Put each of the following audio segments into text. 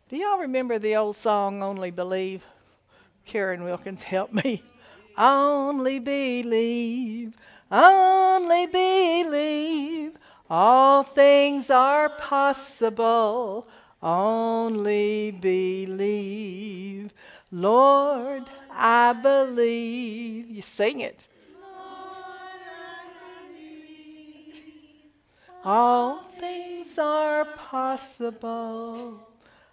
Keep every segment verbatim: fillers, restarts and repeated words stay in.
Do y'all remember the old song, Only Believe? Karen Wilkins, help me. Only believe, only believe, all things are possible. Only believe. Lord, I believe. You sing it. All things are possible.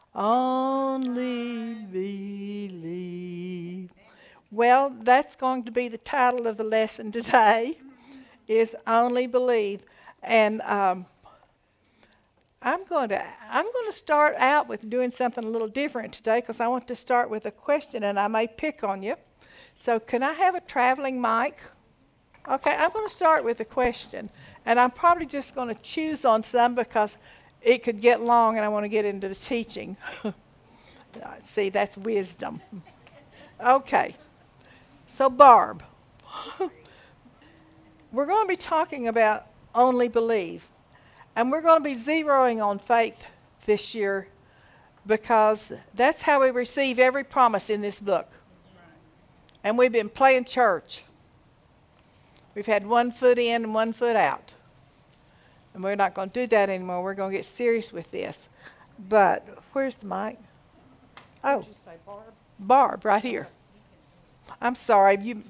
Only believe. Well, that's going to be the title of the lesson today, is Only Believe. And um, I'm going to I'm going to start out with doing something a little different today because I want to start with a question, and I may pick on you. So can I have a traveling mic? Okay, I'm going to start with a question, and I'm probably just going to choose on some because it could get long and I want to get into the teaching. See, that's wisdom. Okay, so Barb, we're going to be talking about only believe, and we're going to be zeroing on faith this year because that's how we receive every promise in this book. And we've been playing church. We've had one foot in and one foot out. And we're not going to do that anymore. We're going to get serious with this. But where's the mic? Oh, Did you say Barb? Barb, right here. I'm sorry, you,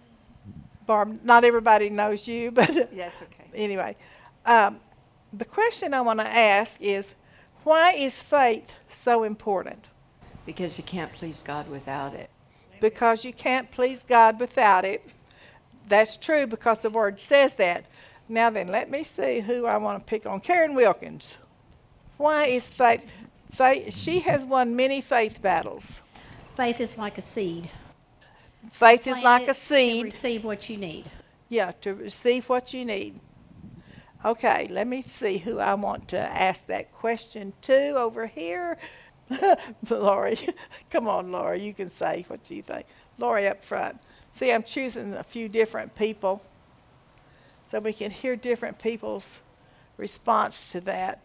Barb. Not everybody knows you, but Yes, okay. anyway, um, the question I want to ask is, why is faith so important? Because you can't please God without it. Because you can't please God without it. That's true because the Word says that. Now then, let me see who I want to pick on. Karen Wilkins. Why is faith? Faith. She has won many faith battles. Faith is like a seed. Faith is Plant like it a to seed. receive what you need. Yeah, to receive what you need. Okay, let me see who I want to ask that question to over here. Lori, come on, Lori, you can say what you think. Lori up front. See, I'm choosing a few different people so we can hear different people's response to that.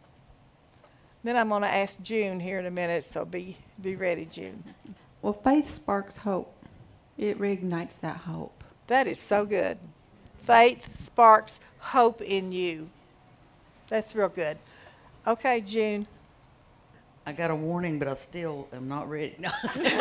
Then I'm going to ask June here in a minute, so be, be ready, June. Well, faith sparks hope. It reignites that hope. That is so good. Faith sparks hope in you. That's real good. Okay, June. I got a warning, but I still am not ready. No.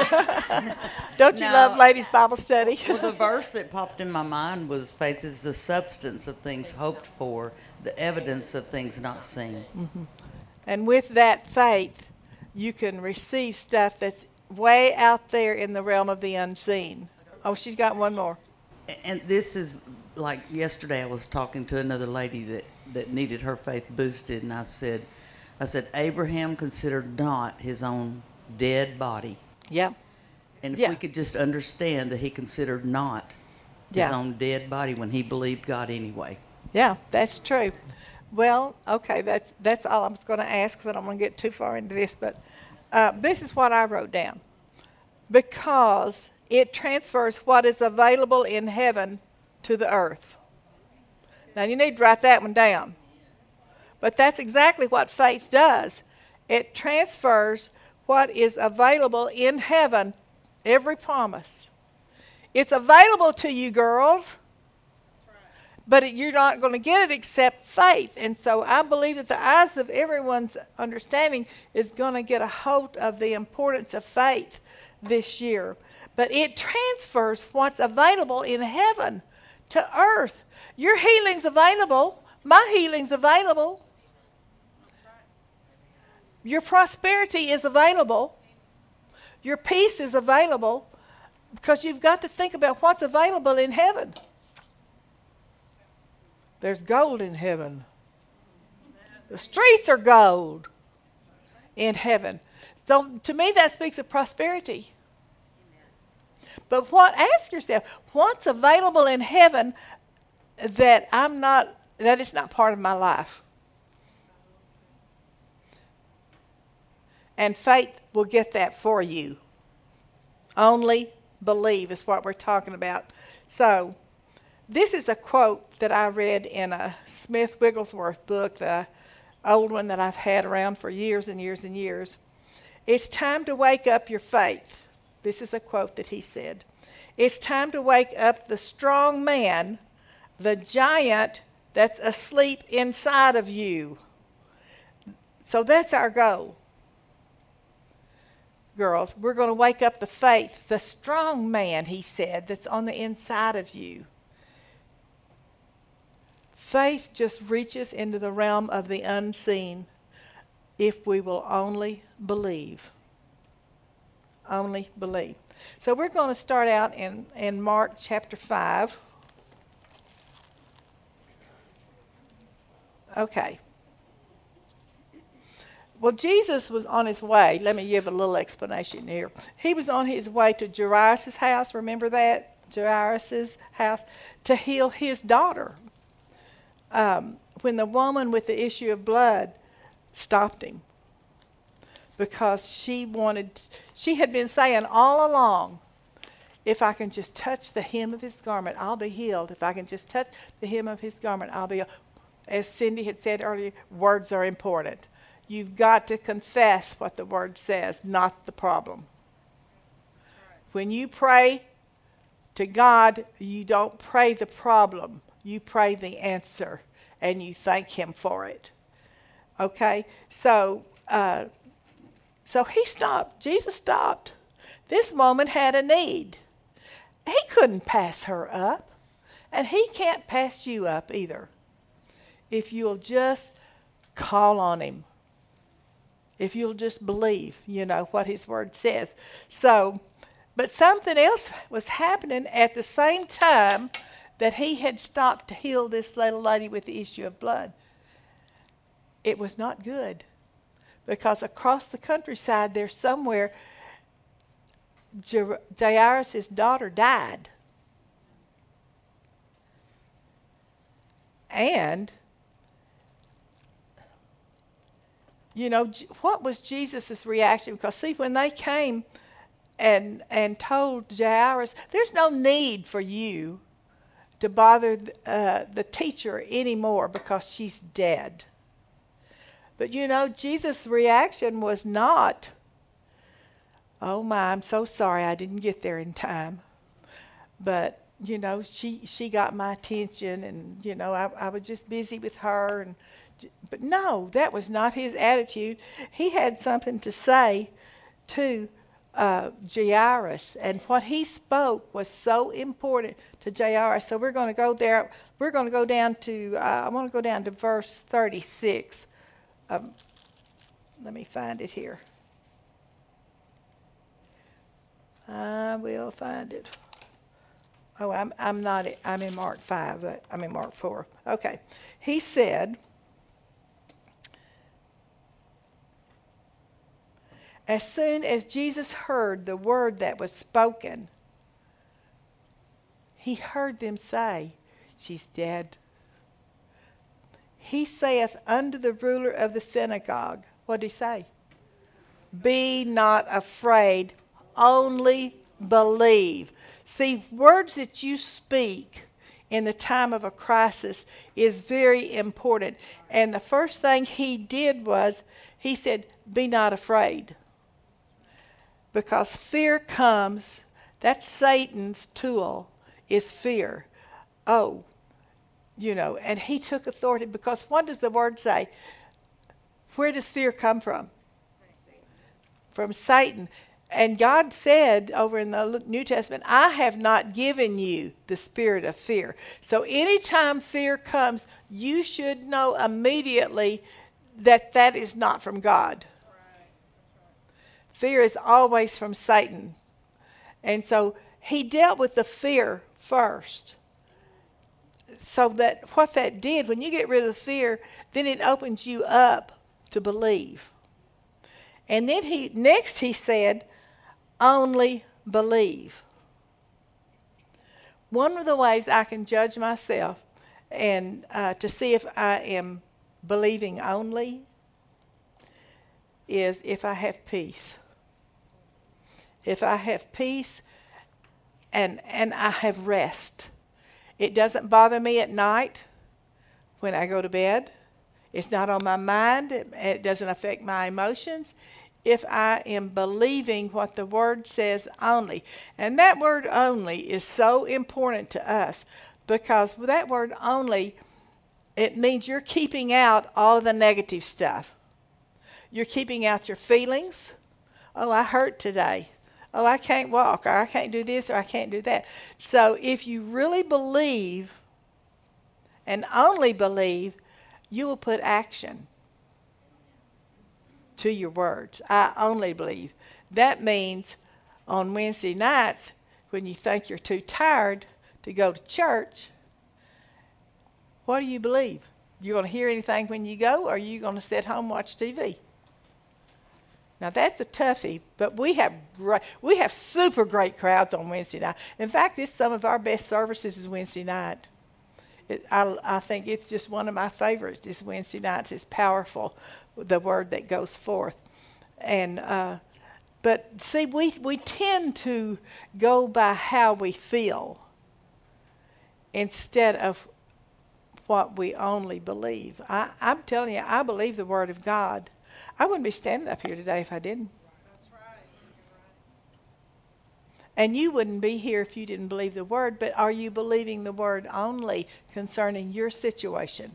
Don't you No. love ladies' Bible study? Well, the verse that popped in my mind was faith is the substance of things hoped for, the evidence of things not seen. Mm-hmm. And with that faith, you can receive stuff that's way out there in the realm of the unseen. Oh, she's got one more. And this is like yesterday I was talking to another lady that, that needed her faith boosted, and I said, I said, Abraham considered not his own dead body. Yeah. And if Yeah. we could just understand that he considered not his Yeah. own dead body when he believed God anyway. Yeah, that's true. Well, okay, that's that's all I was going to ask because I don't want to get too far into this, but uh, this is what I wrote down. Because it transfers what is available in heaven to the earth. Now, you need to write that one down. But that's exactly what faith does. It transfers what is available in heaven, every promise. It's available to you, girls. But it, you're not going to get it except faith. And so I believe that the eyes of everyone's understanding is going to get a hold of the importance of faith this year. But it transfers what's available in heaven to earth. Your healing's available. My healing's available. Your prosperity is available. Your peace is available because you've got to think about what's available in heaven. There's gold in heaven. The streets are gold in heaven. So to me, that speaks of prosperity. But what? Ask yourself, what's available in heaven that I'm not, that is not part of my life? And faith will get that for you. Only believe is what we're talking about. So this is a quote that I read in a Smith Wigglesworth book, the old one that I've had around for years and years and years. It's time to wake up your faith. This is a quote that he said. It's time to wake up the strong man, the giant that's asleep inside of you. So that's our goal. Girls, we're going to wake up the faith, the strong man, he said, that's on the inside of you. Faith just reaches into the realm of the unseen if we will only believe. Only believe. So we're going to start out in, in Mark chapter five. Okay. Well, Jesus was on his way. Let me give a little explanation here. He was on his way to Jairus' house. Remember that? Jairus' house. To heal his daughter. Um, when the woman with the issue of blood stopped him. Because she wanted, she had been saying all along, if I can just touch the hem of his garment, I'll be healed. If I can just touch the hem of his garment, I'll be healed. As Cindy had said earlier, words are important. You've got to confess what the word says, not the problem. When you pray to God, you don't pray the problem. You pray the answer, and you thank him for it. Okay? So, uh, so he stopped. Jesus stopped. This woman had a need. He couldn't pass her up, and he can't pass you up either. If you'll just call on him. If you'll just believe, you know, what his word says. So, but something else was happening at the same time that he had stopped to heal this little lady with the issue of blood. It was not good. Because across the countryside there somewhere, Jairus' daughter died. And you know, what was Jesus' reaction? Because, see, when they came and and told Jairus, there's no need for you to bother uh, the teacher anymore because she's dead. But, you know, Jesus' reaction was not, oh, my, I'm so sorry I didn't get there in time. But, you know, she, she got my attention, and, you know, I, I was just busy with her, and but no, that was not his attitude. He had something to say to uh, Jairus, and what he spoke was so important to Jairus. So we're going to go there. We're going to go down to, uh, I want to go down to verse thirty-six. Um, let me find it here. I will find it. Oh, I'm, I'm not, I'm in Mark five. I'm in Mark four. Okay. He said, as soon as Jesus heard the word that was spoken, he heard them say, she's dead. He saith unto the ruler of the synagogue, what did he say? Be not afraid, only believe. See, words that you speak in the time of a crisis is very important. And the first thing he did was, he said, be not afraid. Because fear comes, that's Satan's tool, is fear. Oh, you know, and he took authority, because what does the word say? Where does fear come from? Satan. From Satan. And God said over in the New Testament, I have not given you the spirit of fear. So anytime fear comes, you should know immediately that that is not from God. Fear is always from Satan. And so he dealt with the fear first. So that what that did, when you get rid of the fear, then it opens you up to believe. And then he next he said, only believe. One of the ways I can judge myself and uh, to see if I am believing only is if I have peace. If I have peace and and I have rest. It doesn't bother me at night when I go to bed. It's not on my mind. It, it doesn't affect my emotions. if I am believing what the Word says only. And that word only is so important to us, because with that word only, it means you're keeping out all of the negative stuff. You're keeping out your feelings. Oh, I hurt today. Oh, I can't walk, or I can't do this, or I can't do that. So if you really believe and only believe, you will put action to your words. I only believe. That means on Wednesday nights, when you think you're too tired to go to church, what do you believe? You going to hear anything when you go, or are you going to sit home and watch T V? Now that's a toughie, but we have great, we have super great crowds on Wednesday night. In fact, it's some of our best services is Wednesday night. It, I, I think it's just one of my favorites. Is Wednesday nights. It's powerful, the word that goes forth, and uh, but see, we we tend to go by how we feel instead of what we only believe. I, I'm telling you, I believe the Word of God. I wouldn't be standing up here today if I didn't. That's right. And you wouldn't be here if you didn't believe the Word, but are you believing the Word only concerning your situation?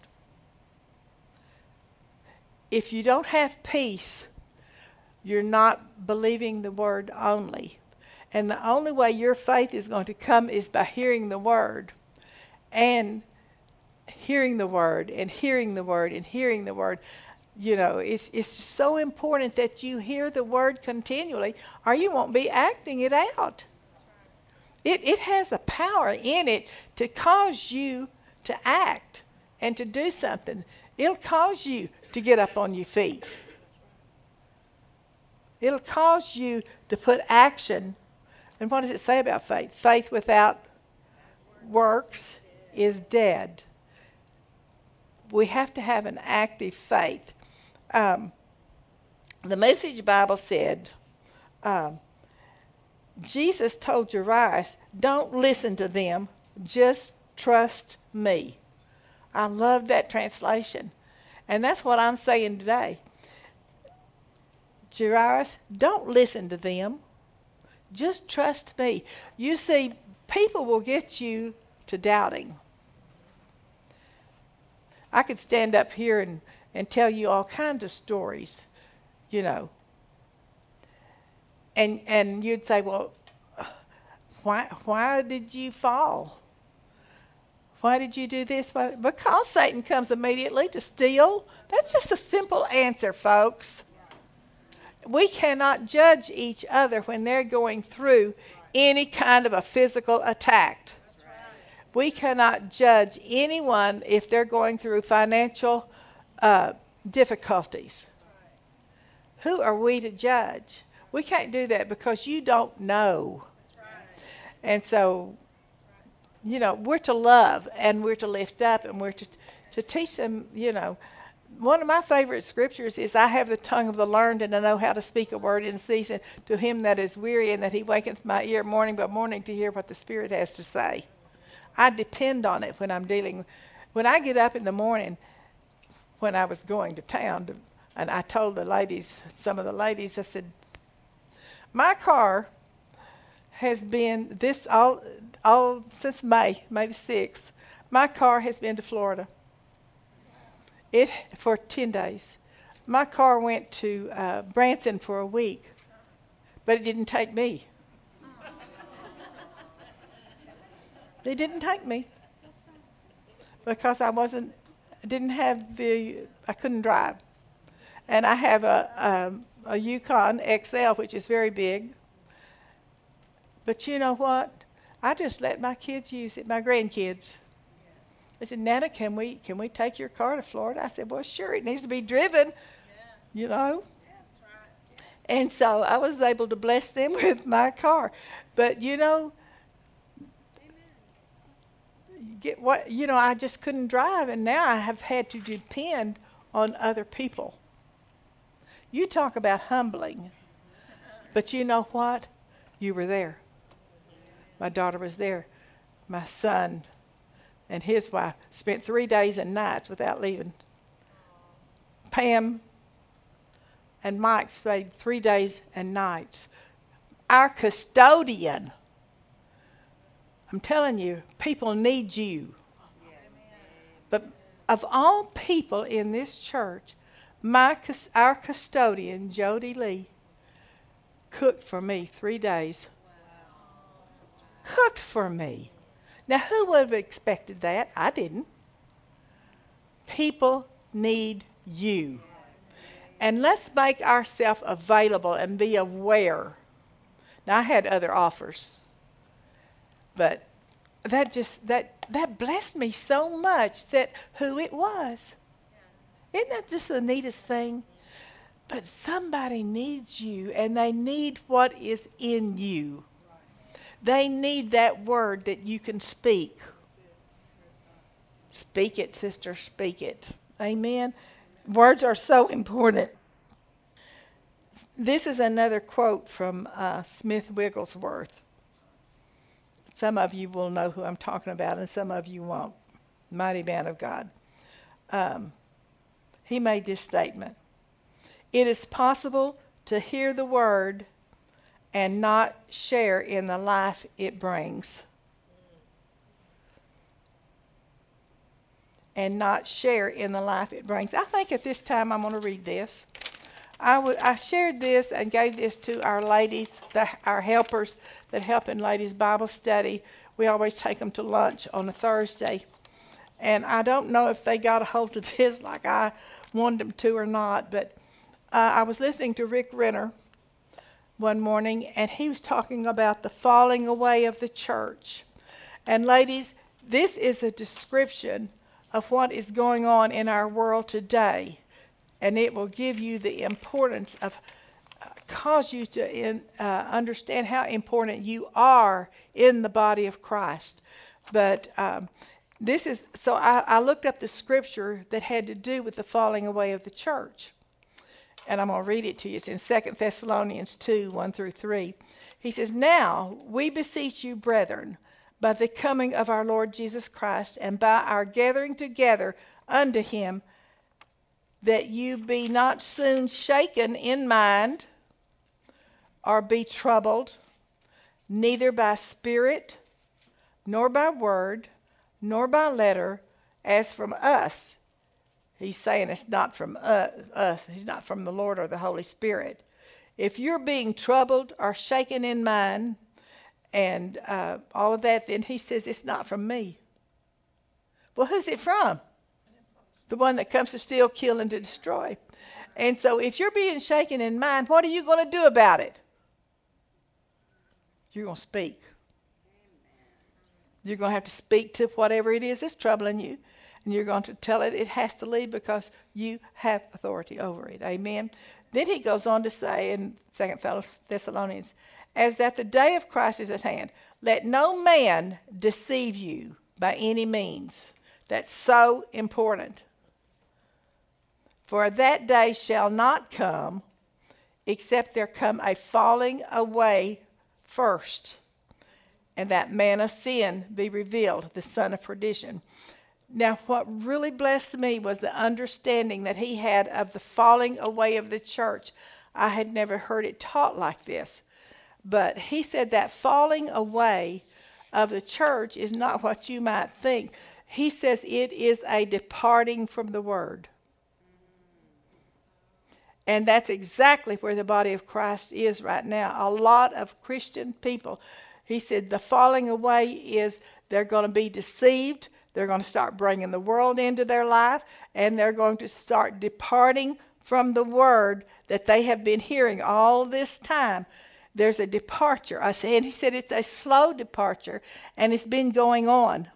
If you don't have peace, you're not believing the Word only. And the only way your faith is going to come is by hearing the Word. And hearing the Word, and hearing the Word, and hearing the Word. You know, it's it's so important that you hear the Word continually, or you won't be acting it out. It it has a power in it to cause you to act and to do something. It'll cause you to get up on your feet. It'll cause you to put action. And what does it say about faith? Faith without works is dead. We have to have an active faith. Um, the Message Bible said, um, Jesus told Jairus, don't listen to them, just trust me. I love that translation. And that's what I'm saying today. Jairus, don't listen to them, just trust me. You see, people will get you to doubting. I could stand up here and, and tell you all kinds of stories, you know. And and you'd say, well, why why did you fall? Why did you do this? Why? Because Satan comes immediately to steal. That's just a simple answer, folks. We cannot judge each other when they're going through any kind of a physical attack. We cannot judge anyone if they're going through financial uh, difficulties. Who are we to judge? We can't do that because you don't know. And so, you know, we're to love and we're to lift up and we're to, to teach them, you know. One of my favorite scriptures is, I have the tongue of the learned, and I know how to speak a word in season to him that is weary, and that he waketh my ear morning by morning to hear what the Spirit has to say. I depend on it when I'm dealing. When I get up in the morning, when I was going to town, to, and I told the ladies, some of the ladies, I said, my car has been this all, all since May, May the sixth. My car has been to Florida. It for ten days. My car went to uh, Branson for a week, but it didn't take me. They didn't take me because I wasn't, didn't have the, I couldn't drive. And I have a, a, a Yukon X L, which is very big. But you know what? I just let my kids use it, my grandkids. They said, Nana, can we can we take your car to Florida? I said, well, sure, it needs to be driven, yeah. you know. Yeah, that's right. Yeah. And so I was able to bless them with my car. But, you know, get what you know, I just couldn't drive, and now I have had to depend on other people. You talk about humbling, but you know what? You were there. My daughter was there. My son and his wife spent three days and nights without leaving. Pam and Mike stayed three days and nights. Our custodian. I'm telling you, people need you. But of all people in this church, my our custodian, Jody Lee, cooked for me three days. Cooked for me. Now, who would have expected that? I didn't. People need you. And let's make ourselves available and be aware. Now, I had other offers, but that just, that, that blessed me so much that who it was. Isn't that just the neatest thing? But somebody needs you, and they need what is in you. They need that word that you can speak. Speak it, sister, speak it. Amen. Words are so important. This is another quote from uh, Smith Wigglesworth. Some of you will know who I'm talking about, and some of you won't. Mighty man of God. Um, he made this statement. It is possible to hear the word and not share in the life it brings. And not share in the life it brings. I think at this time I'm going to read this. I, w- I shared this and gave this to our ladies, the, our helpers that help in ladies' Bible study. We always take them to lunch on a Thursday. And I don't know if they got a hold of this like I wanted them to or not, but uh, I was listening to Rick Renner one morning, and he was talking about the falling away of the church. And ladies, this is a description of what is going on in our world today. And it will give you the importance of, uh, cause you to in, uh, understand how important you are in the body of Christ. But um, this is, so I, I looked up the scripture that had to do with the falling away of the church. And I'm going to read it to you. It's in Second Thessalonians two, one through three. He says, now we beseech you, brethren, by the coming of our Lord Jesus Christ, and by our gathering together unto him, that you be not soon shaken in mind, or be troubled, neither by spirit, nor by word, nor by letter, as from us. He's saying it's not from uh, us. He's not from the Lord or the Holy Spirit. If you're being troubled or shaken in mind and uh, all of that, then he says it's not from me. Well, who's it from? The one that comes to steal, kill, and to destroy. And so if you're being shaken in mind, what are you going to do about it? You're going to speak. You're going to have to speak to whatever it is that's troubling you. And you're going to tell it it has to leave because you have authority over it. Amen. Then he goes on to say in Second Thessalonians, as that the day of Christ is at hand, let no man deceive you by any means. That's so important. For that day shall not come, except there come a falling away first, and that man of sin be revealed, the son of perdition. Now, what really blessed me was the understanding that he had of the falling away of the church. I had never heard it taught like this. But he said that falling away of the church is not what you might think. He says it is a departing from the word. And that's exactly where the body of Christ is right now. A lot of Christian people, he said the falling away is they're going to be deceived. They're going to start bringing the world into their life, and they're going to start departing from the word that they have been hearing all this time. There's a departure. I said, and he said it's a slow departure, and it's been going on.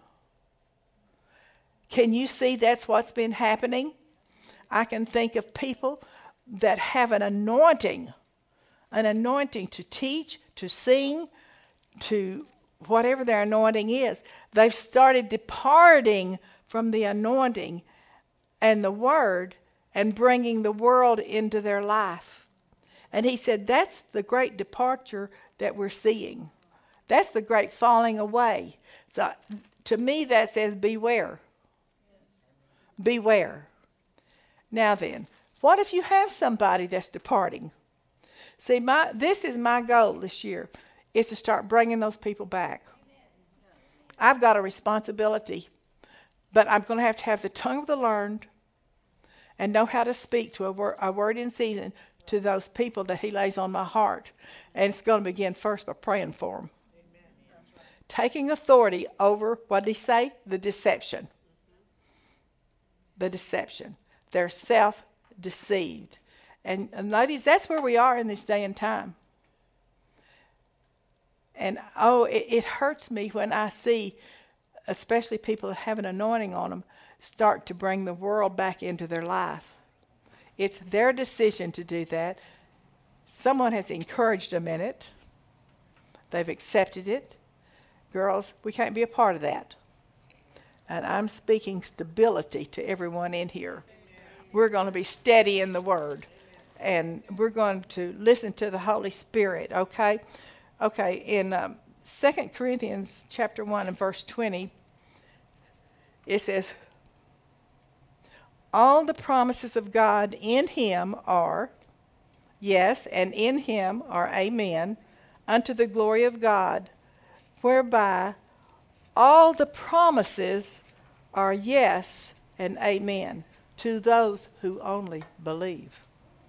Can you see that's what's been happening? I can think of people that have an anointing, an anointing to teach, to sing, to whatever their anointing is. They've started departing from the anointing and the word and bringing the world into their life. And he said that's the great departure that we're seeing. That's the great falling away. So to me that says beware. Beware. Now then, What if you have somebody that's departing? See, my this is my goal this year, is to start bringing those people back. I've got a responsibility, but I'm going to have to have the tongue of the learned and know how to speak to a, wor- a word in season to those people that he lays on my heart. And it's going to begin first by praying for them. Taking authority over, what did he say? The deception. The deception. They're self-deceived. And, and ladies, that's where we are in this day and time. And oh, it, it hurts me when I see, especially people that have an anointing on them, start to bring the world back into their life. It's their decision to do that. Someone has encouraged them in it. They've accepted it. Girls, we can't be a part of that. And I'm speaking stability to everyone in here. We're going to be steady in the Word. And we're going to listen to the Holy Spirit, okay? Okay, in um, Second Corinthians chapter one and verse twenty, it says, all the promises of God in him are, yes, and in him are amen, unto the glory of God, whereby all the promises are yes and amen to those who only believe.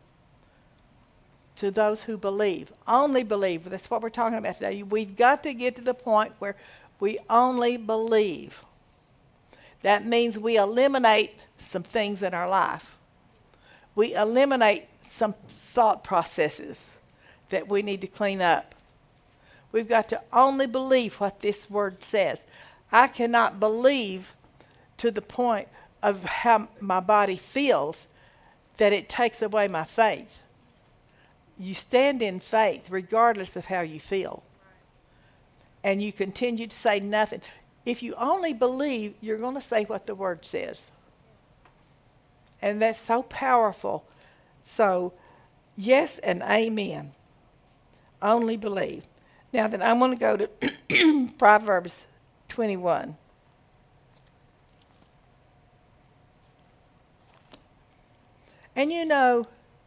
To those who believe. Only believe. That's what we're talking about today. We've got to get to the point where we only believe. That means we eliminate some things in our life. We eliminate some thought processes that we need to clean up. We've got to only believe what this word says. I cannot believe to the point of how my body feels that it takes away my faith. You stand in faith regardless of how you feel. And you continue to say nothing. If you only believe, you're going to say what the word says. And that's so powerful. So, yes and amen. Only believe. Now then, I'm going to go to Proverbs twenty-one. And you know,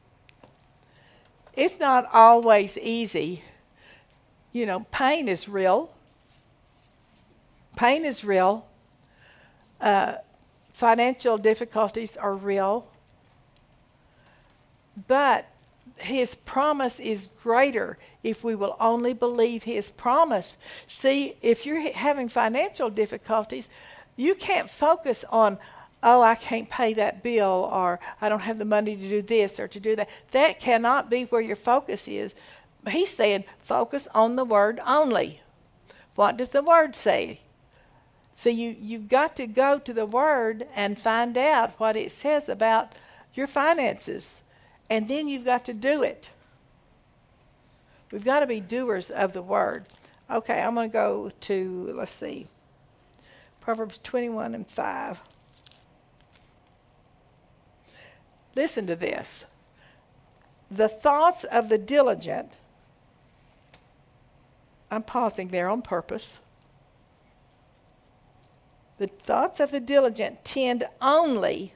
it's not always easy. You know, pain is real. Pain is real. Uh, financial difficulties are real. But his promise is greater if we will only believe his promise. See, if you're having financial difficulties, you can't focus on, oh, I can't pay that bill, or I don't have the money to do this or to do that. That cannot be where your focus is. He's saying focus on the word only. What does the word say? So you, you've got to go to the word and find out what it says about your finances. And then you've got to do it. We've got to be doers of the word. Okay, I'm going to go to, let's see, Proverbs twenty-one and five. Listen to this. The thoughts of the diligent, I'm pausing there on purpose. The thoughts of the diligent tend only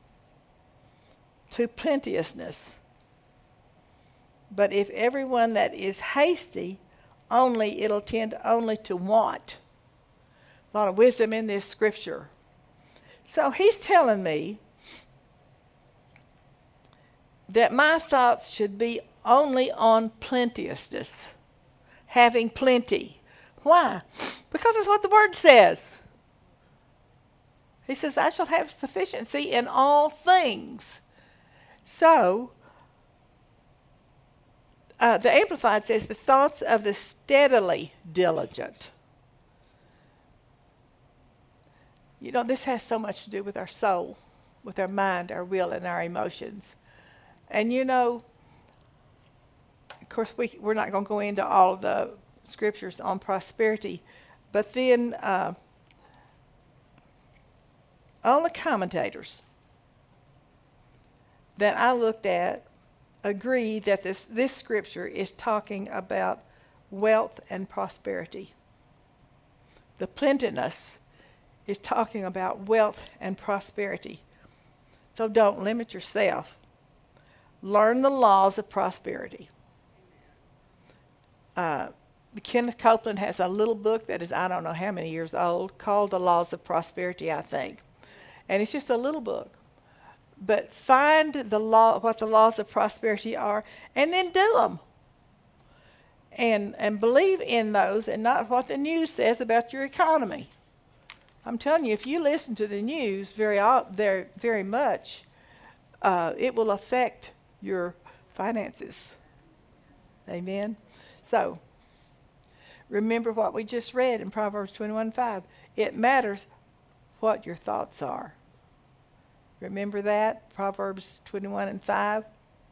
to plenteousness. But if everyone that is hasty, only it'll tend only to want. A lot of wisdom in this scripture. So he's telling me that my thoughts should be only on plenteousness, having plenty. Why? Because that's what the word says. He says, I shall have sufficiency in all things. So, uh, the Amplified says, the thoughts of the steadily diligent. You know, this has so much to do with our soul, with our mind, our will, and our emotions. And you know, of course, we, we're not going to go into all of the scriptures on prosperity, but then uh, all the commentators that I looked at agree that this, this scripture is talking about wealth and prosperity. The plenteousness is talking about wealth and prosperity. So don't limit yourself. learn the laws of prosperity. Uh, Kenneth Copeland has a little book that is, I don't know how many years old, called The Laws of Prosperity, I think. And it's just a little book. But find the law, what the laws of prosperity are, and then do them. And, and believe in those and not what the news says about your economy. I'm telling you, if you listen to the news very, very, very much, uh, it will affect your finances. Amen? So, remember what we just read in Proverbs twenty-one five. It matters what your thoughts are. Remember that? Proverbs twenty-one and five.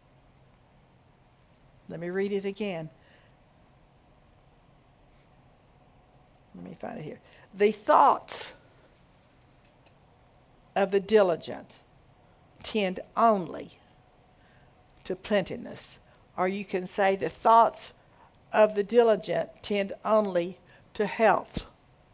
Let me read it again. Let me find it here. The thoughts of the diligent tend only to plenteousness. Or you can say the thoughts of the diligent tend only to health.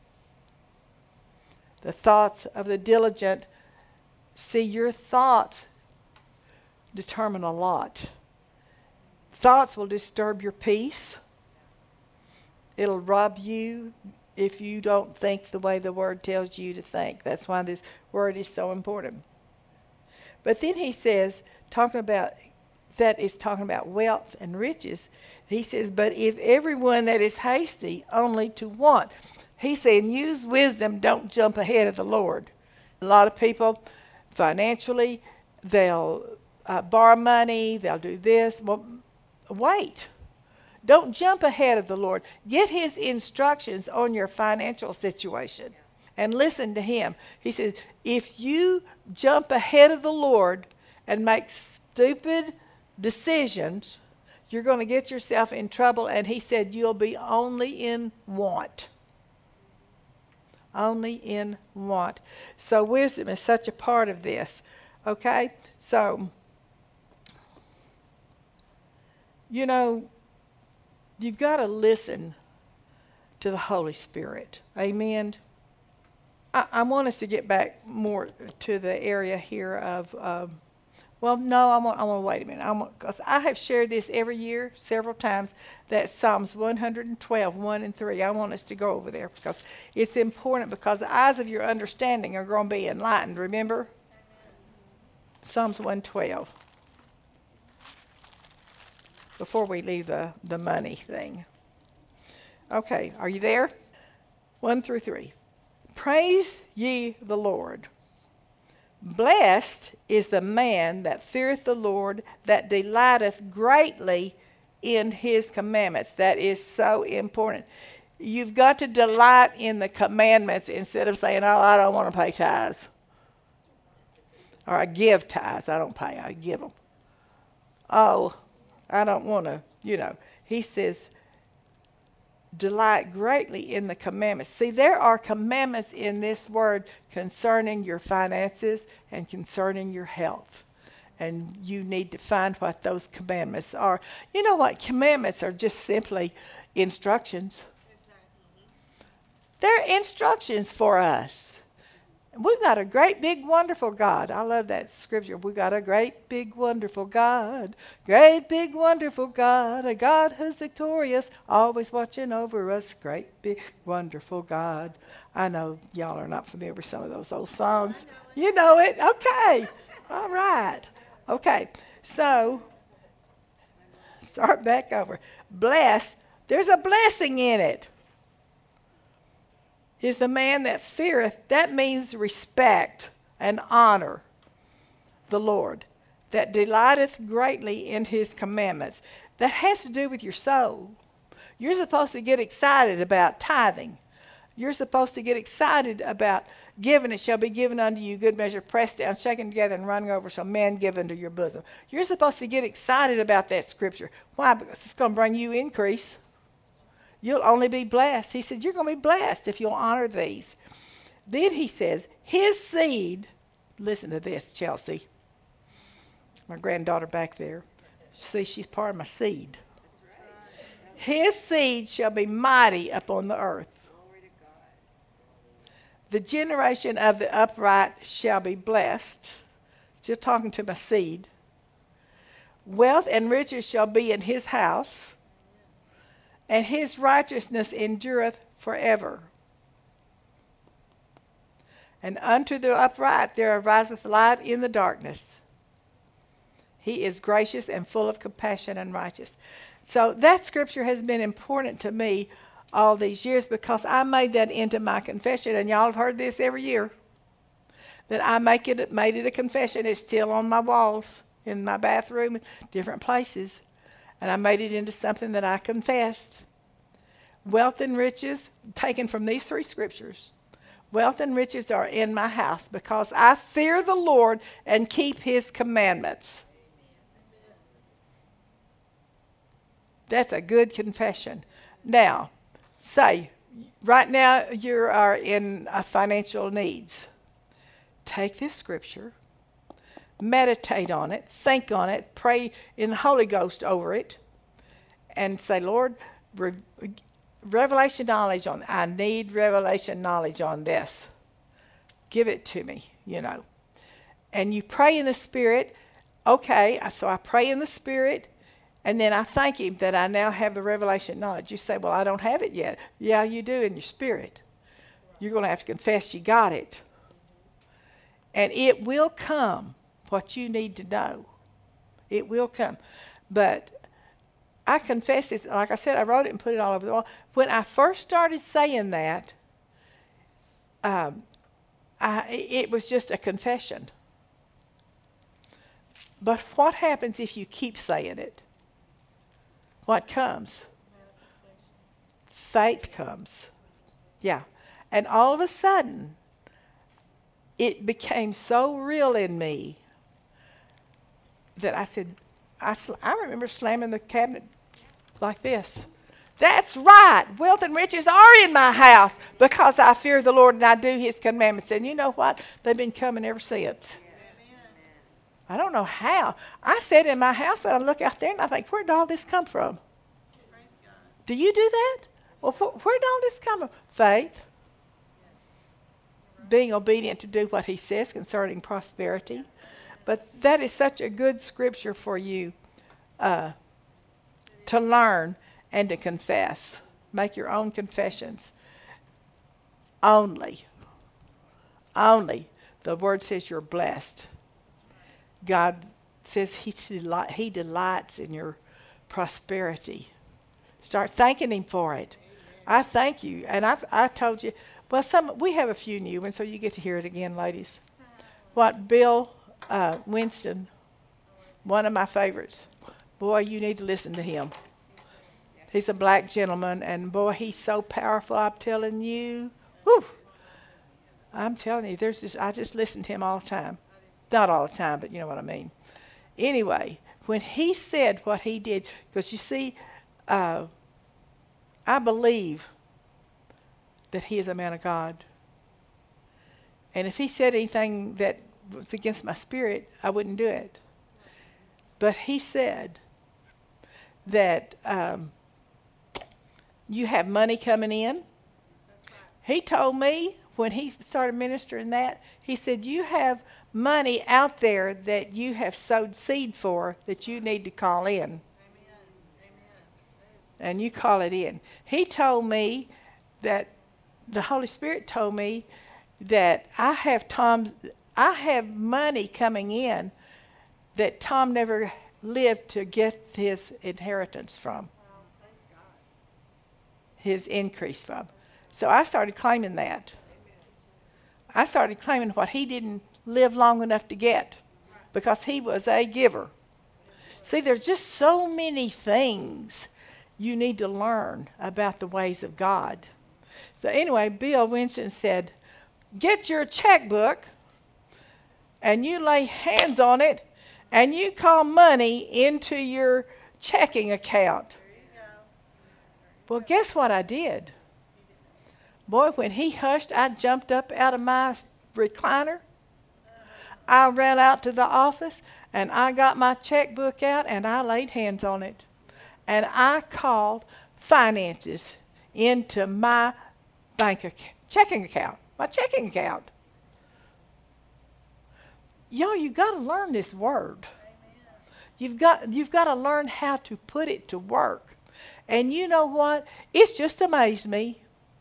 The thoughts of the diligent, see, your thoughts determine a lot. Thoughts will disturb your peace. It'll rob you if you don't think the way the Word tells you to think. That's why this Word is so important. But then he says, talking about, that is talking about wealth and riches, he says, but if everyone that is hasty only to want, he's saying use wisdom, don't jump ahead of the Lord. A lot of people, financially, they'll uh, borrow money, they'll do this. Well, wait. Don't jump ahead of the Lord. Get his instructions on your financial situation and listen to him. He says, if you jump ahead of the Lord and make stupid decisions, you're going to get yourself in trouble. And he said, you'll be only in want. Only in want. So wisdom is such a part of this. Okay? So, you know, you've got to listen to the Holy Spirit. Amen? I, I want us to get back more to the area here of... Um, Well, no, I want, I want to wait a minute. I want, because I have shared this every year, several times, that Psalms one twelve, one and three. I want us to go over there because it's important, because the eyes of your understanding are going to be enlightened, remember? Psalms one twelve. Before we leave the, the money thing. Okay, are you there? one through three. Praise ye the Lord. Blessed is the man that feareth the Lord, that delighteth greatly in his commandments. That is so important. You've got to delight in the commandments instead of saying, oh, I don't want to pay tithes. Or I give tithes. I don't pay. I give them. Oh, I don't want to, you know. He says, delight greatly in the commandments. See, there are commandments in this word concerning your finances and concerning your health. And you need to find what those commandments are. You know what? Commandments are just simply instructions. They're instructions for us. We've got a great, big, wonderful God. I love that scripture. We've got a great, big, wonderful God. Great, big, wonderful God. A God who's victorious, always watching over us. Great, big, wonderful God. I know y'all are not familiar with some of those old songs. Know you know it. Okay. All right. Okay. So, start back over. Blessed. There's a blessing in it. Is the man that feareth. That means respect and honor the Lord, that delighteth greatly in his commandments. That has to do with your soul. You're supposed to get excited about tithing. You're supposed to get excited about giving. It shall be given unto you, good measure, pressed down, shaken together, and running over, shall men give unto your bosom. You're supposed to get excited about that scripture. Why? Because it's going to bring you increase. You'll only be blessed. He said, you're going to be blessed if you'll honor these. Then he says, his seed, listen to this, Chelsea, my granddaughter back there. See, she's part of my seed. His seed shall be mighty upon the earth. The generation of the upright shall be blessed. Still talking to my seed. Wealth and riches shall be in his house, and his righteousness endureth forever. And unto the upright there ariseth light in the darkness. He is gracious and full of compassion and righteous. So that scripture has been important to me all these years because I made that into my confession, and y'all have heard this every year, that I make it made it a confession. It's still on my walls, in my bathroom, different places, and I made it into something that I confessed. Wealth and riches, taken from these three scriptures, wealth and riches are in my house because I fear the Lord and keep his commandments. That's a good confession. Now, say, right now you are in uh, financial needs. Take this scripture, meditate on it, think on it, pray in the Holy Ghost over it, and say, Lord, re- revelation knowledge on, I need revelation knowledge on this. Give it to me, you know. And you pray in the Spirit. Okay, so I pray in the Spirit, and then I thank him that I now have the revelation knowledge. You say, well, I don't have it yet. Yeah, you do in your spirit. You're going to have to confess you got it. And it will come, what you need to know. It will come. But I confess this, like I said, I wrote it and put it all over the wall. When I first started saying that, um, I, it was just a confession. But what happens if you keep saying it? What comes? Faith comes. Yeah. And all of a sudden, it became so real in me that I said, I, sl- I remember slamming the cabinet like this. That's right. Wealth and riches are in my house because I fear the Lord and I do his commandments. And you know what? They've been coming ever since. I don't know how. I sit in my house and I look out there and I think, where did all this come from? Do you do that? Well, wh- where did all this come from? Faith. Being obedient to do what he says concerning prosperity. But that is such a good scripture for you uh, to learn and to confess. Make your own confessions. Only. Only. The word says you're blessed. God says he, delight, he delights in your prosperity. Start thanking him for it. I thank you. And I've, I told you, well, some we have a few new ones, so you get to hear it again, ladies. What Bill uh, Winston, one of my favorites. Boy, you need to listen to him. He's a black gentleman, and boy, he's so powerful, I'm telling you. Whew. I'm telling you, there's just, I just listen to him all the time. Not all the time, but you know what I mean. Anyway, when he said what he did, because you see, uh, I believe that he is a man of God. And if he said anything that was against my spirit, I wouldn't do it. But he said that um, you have money coming in. He told me when he started ministering that, he said, you have money out there that you have sowed seed for that you need to call in. Amen. Amen. And you call it in. He told me that the Holy Spirit told me that I have Tom's, I have money coming in that Tom never lived to get his inheritance from. His increase from. So I started claiming that. I started claiming what he didn't live long enough to get because he was a giver. See, there's just so many things you need to learn about the ways of God. So anyway, Bill Winston said, get your checkbook and you lay hands on it and you call money into your checking account. There you go. Well, guess what I did? Boy, when he hushed, I jumped up out of my recliner. I ran out to the office, and I got my checkbook out, and I laid hands on it. And I called finances into my bank account, checking account, my checking account. Y'all, you got to learn this word. You've got, you've got to learn how to put it to work. And you know what? It's just amazed me.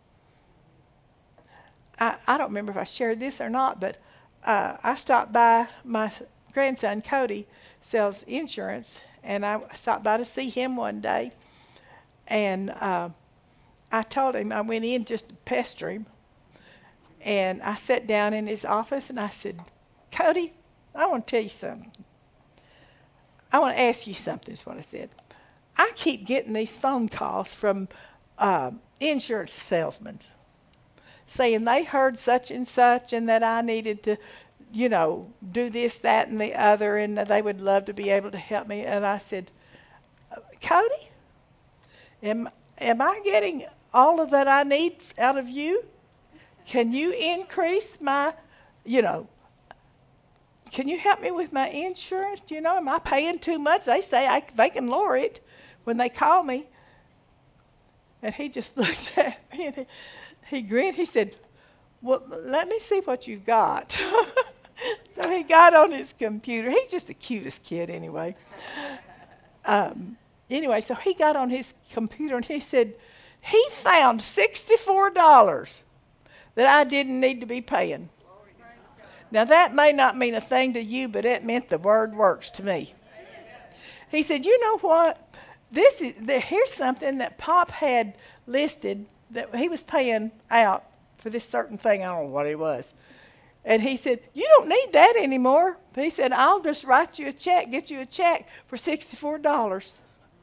I, I don't remember if I shared this or not, but uh, I stopped by, my grandson Cody sells insurance, and I stopped by to see him one day. And uh, I told him, I went in just to pester him. And I sat down in his office and I said, Cody, I want to tell you something. I want to ask you something, is what I said. I keep getting these phone calls from uh, insurance salesmen saying they heard such and such and that I needed to, you know, do this, that, and the other, and that they would love to be able to help me. And I said, Cody, am, am I getting all of that I need out of you? Can you increase my, you know, can you help me with my insurance? You know, am I paying too much? They say I, they can lower it when they call me. And he just looked at me and he, he grinned. He said, well, let me see what you've got. So he got on his computer. He's just the cutest kid anyway. Um, anyway, so he got on his computer and he said, he found sixty-four dollars that I didn't need to be paying. Now, that may not mean a thing to you, but it meant the word works to me. He said, you know what? This is the, here's something that Pop had listed that he was paying out for this certain thing. I don't know what it was. And he said, you don't need that anymore. But he said, I'll just write you a check, get you a check for sixty-four dollars.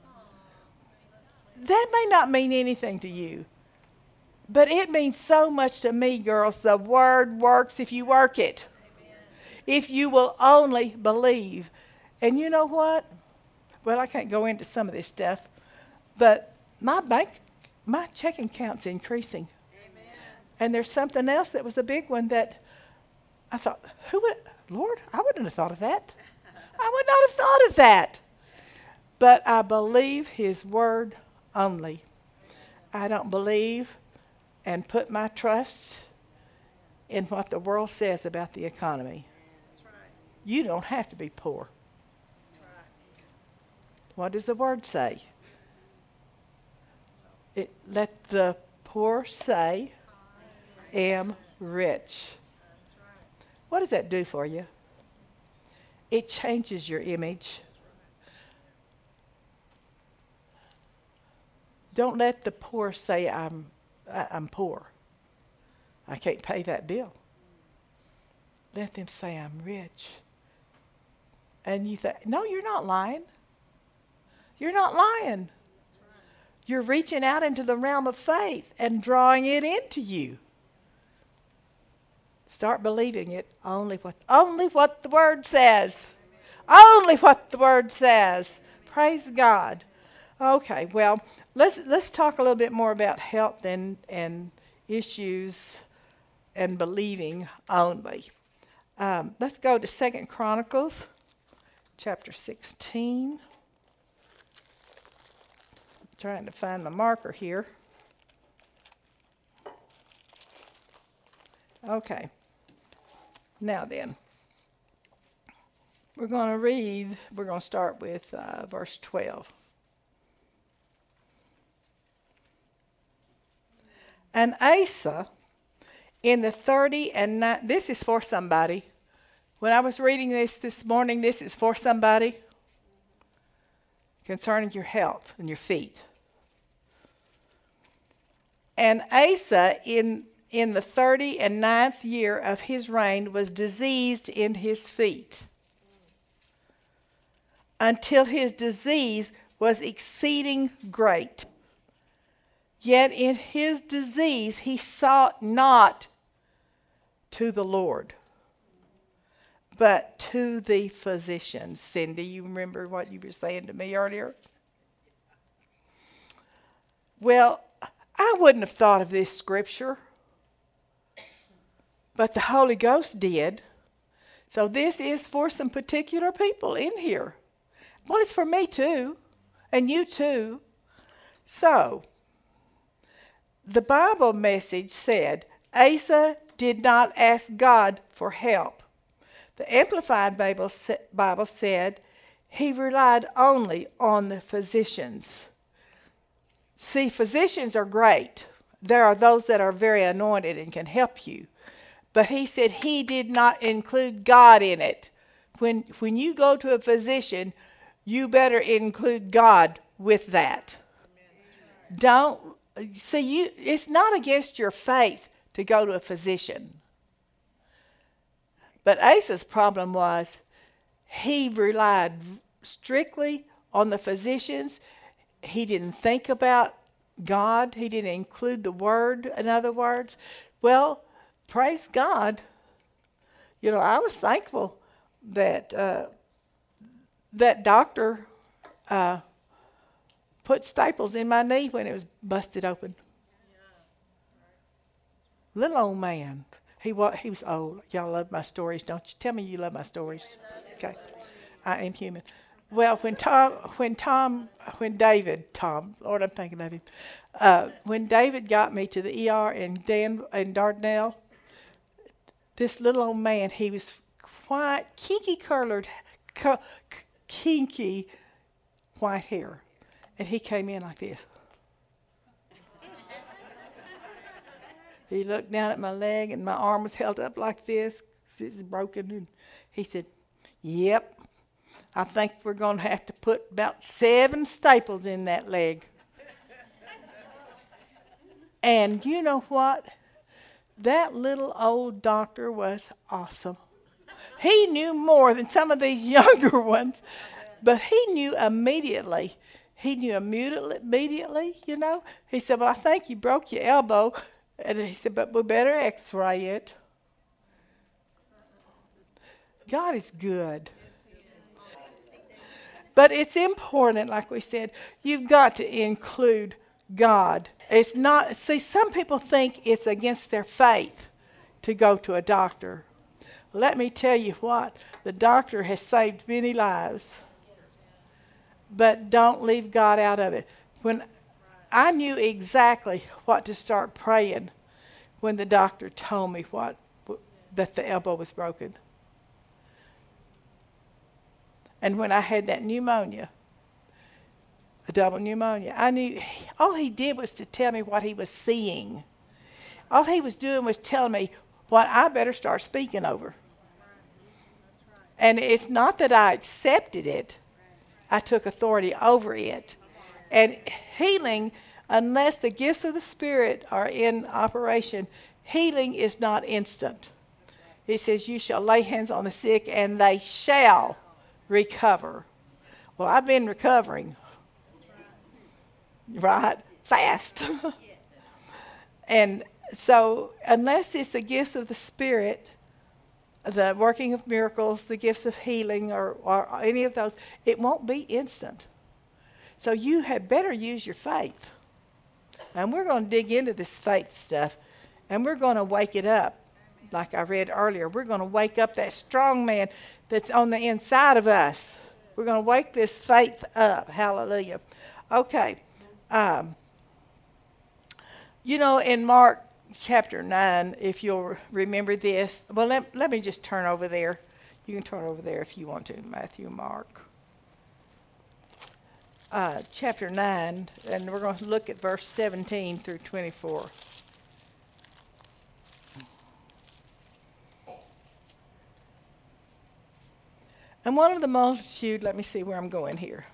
That may not mean anything to you. But it means so much to me, girls. The word works if you work it. Amen. If you will only believe. And you know what? Well, I can't go into some of this stuff, but my bank, my checking account's increasing. Amen. And there's something else that was a big one that I thought, who would, Lord, I wouldn't have thought of that. I would not have thought of that. But I believe his word only. I don't believe and put my trust in what the world says about the economy. That's right. You don't have to be poor. That's right. What does the word say? It, let the poor say, am rich. That's right. What does that do for you? It changes your image. Don't let the poor say, I'm I, I'm poor. I can't pay that bill. Let them say I'm rich. And you think, no, you're not lying. You're not lying. That's right. You're reaching out into the realm of faith and drawing it into you. Start believing it only what only what the word says. Amen. Only what the word says. Amen. Praise God. Okay, well, let's let's talk a little bit more about health and, and issues and believing only. Um, let's go to Second Chronicles, chapter sixteen. I'm trying to find my marker here. Okay. Now then, we're going to read, we're going to start with uh, verse twelve. And Asa, in the thirty and nine, this is for somebody. When I was reading this this morning, this is for somebody concerning your health and your feet. And Asa, in, in the thirty and ninth year of his reign, was diseased in his feet, until his disease was exceeding great. Yet in his disease he sought not to the Lord, but to the physicians. Cindy, you remember what you were saying to me earlier? Well, I wouldn't have thought of this scripture, but the Holy Ghost did. So this is for some particular people in here. Well, it's for me too, and you too. So, the Bible Message said, Asa did not ask God for help. The Amplified Bible, Bible said, he relied only on the physicians. See, physicians are great. There are those that are very anointed and can help you. But he said he did not include God in it. When, when you go to a physician, you better include God with that. Don't, see, you, it's not against your faith to go to a physician. But Asa's problem was he relied strictly on the physicians. He didn't think about God. He didn't include the word, in other words. Well, praise God. You know, I was thankful that uh, that doctor uh, put staples in my knee when it was busted open. Little old man. He was, he was old. Y'all love my stories, don't you? Tell me you love my stories. Okay. I am human. Well, when Tom, when Tom, when David, Tom, Lord, I'm thinking of him. Uh, when David got me to the E R in Dan in Dardanelle, this little old man, he was white, kinky colored, cu- kinky white hair, and he came in like this. He looked down at my leg, and my arm was held up like this. It's broken, and he said, "Yep, I think we're going to have to put about seven staples in that leg." And you know what? That little old doctor was awesome. He knew more than some of these younger ones, but he knew immediately. He knew immediately, immediately, you know. He said, "Well, I think you broke your elbow." And he said, "But we better x-ray it." God is good. But it's important, like we said, you've got to include God. It's not, see, some people think it's against their faith to go to a doctor. Let me tell you what, the doctor has saved many lives. But don't leave God out of it. When I knew exactly what to start praying when the doctor told me what that the elbow was broken. And when I had that pneumonia, a double pneumonia, I knew all he did was to tell me what he was seeing. All he was doing was telling me what I better start speaking over. And it's not that I accepted it. I took authority over it. And healing, unless the gifts of the Spirit are in operation, healing is not instant. It says, "You shall lay hands on the sick and they shall recover." Well, I've been recovering. Right? Fast. And so, unless it's the gifts of the Spirit, the working of miracles, the gifts of healing, or, or any of those, it won't be instant. So you had better use your faith. And we're going to dig into this faith stuff, and we're going to wake it up. Like I read earlier, we're going to wake up that strong man that's on the inside of us. We're going to wake this faith up. Hallelujah. Okay. Um, you know, in Mark chapter nine, if you'll remember this, well, let, let me just turn over there. You can turn over there if you want to, Matthew, Mark. Uh, chapter nine, and we're going to look at verse seventeen through twenty-four. And one of the multitude, let me see where I'm going here.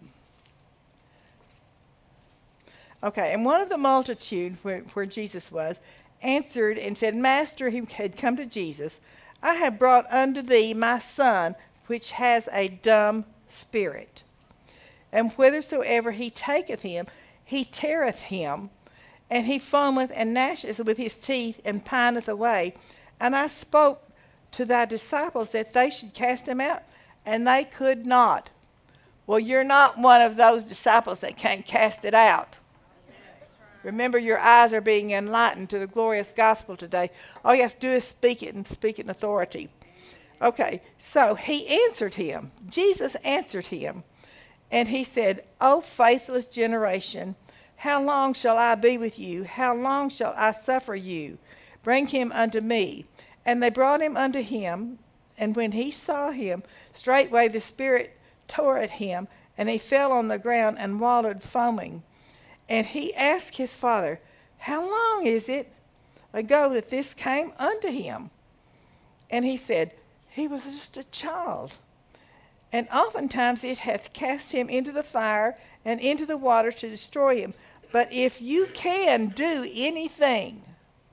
Okay, and one of the multitude where, where Jesus was answered and said, "Master," he had come to Jesus, "I have brought unto thee my son, which has a dumb spirit. And whithersoever he taketh him, he teareth him, and he foameth and gnasheth with his teeth, and pineth away. And I spoke to thy disciples that they should cast him out, and they could not." Well, you're not one of those disciples that can't cast it out. Remember, your eyes are being enlightened to the glorious gospel today. All you have to do is speak it, and speak it in authority. Okay, so he answered him. Jesus answered him. And he said, "O faithless generation, how long shall I be with you? How long shall I suffer you? Bring him unto me." And they brought him unto him. And when he saw him, straightway the spirit tore at him, and he fell on the ground and wallowed foaming. And he asked his father, How long is it ago that this came unto him? And he said, He was just a child. And oftentimes it hath cast him into the fire and into the water to destroy him. But if you can do anything,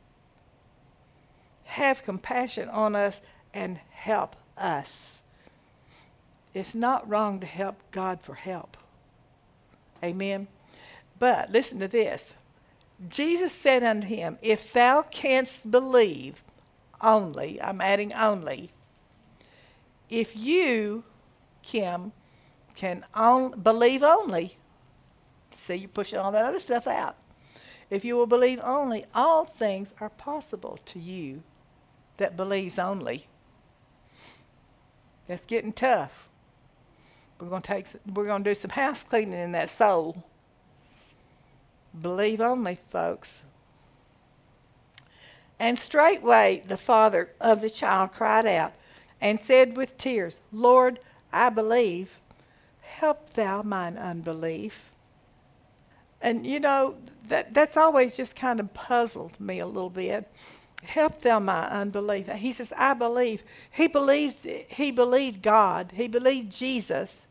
have compassion on us and help us. It's not wrong to help God for help. Amen. But listen to this. Jesus said unto him, If thou canst believe only, I'm adding only, if you, Kim, can on, believe only, see, you're pushing all that other stuff out. If you will believe only, all things are possible to you that believes only. That's getting tough. We're going to take, we're going to do some house cleaning in that soul. Believe only, folks. And straightway the father of the child cried out and said with tears, Lord, I believe. Help thou mine unbelief. And you know, that that's always just kind of puzzled me a little bit. Help thou my unbelief. He says, I believe. He believes, he believed God. He believed Jesus.